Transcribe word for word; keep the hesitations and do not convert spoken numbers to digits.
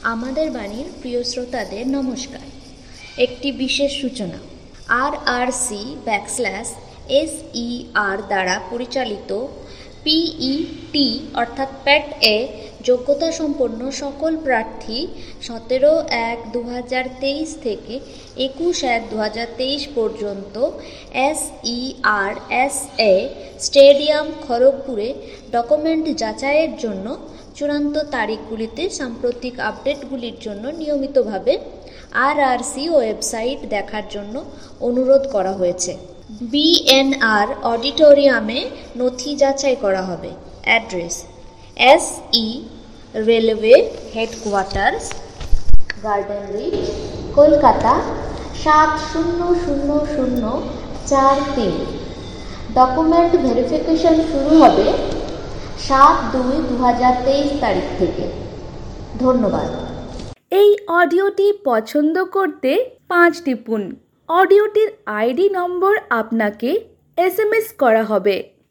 আমাদের বাণীর প্রিয় শ্রোতাদের নমস্কার। একটি বিশেষ সূচনা। R R C backslash S E R দ্বারা পরিচালিত পিইটি অর্থাৎ প্যাট এ যোগ্যতা সম্পন্ন সকল প্রার্থী সতেরো এক দু হাজার তেইশ থেকে একুশ এক দু হাজার তেইশ পর্যন্ত S E R S A stadium খড়গপুরে ডকুমেন্ট যাচাইয়ের জন্য চূড়ান্ত তারিখগুলিতে সাম্প্রতিক আপডেটগুলির জন্য নিয়মিতভাবে আর আর সি ওয়েবসাইট দেখার জন্য অনুরোধ করা হয়েছে। বিএনআর অডিটোরিয়ামে নথি যাচাই করা হবে। Address: S E railway headquarters, garden reach, Kolkata সাত শূন্য শূন্য শূন্য চার তিন। ডকুমেন্ট ভেরিফিকেশন শুরু হবে সাত দুই দু হাজার তেইশ তারিখ থেকে। ধন্যবাদ। এই অডিওটি পছন্দ করতে পাঁচ টিপুন। অডিওটির আইডি নম্বর আপনাকে এস এম এস করা হবে।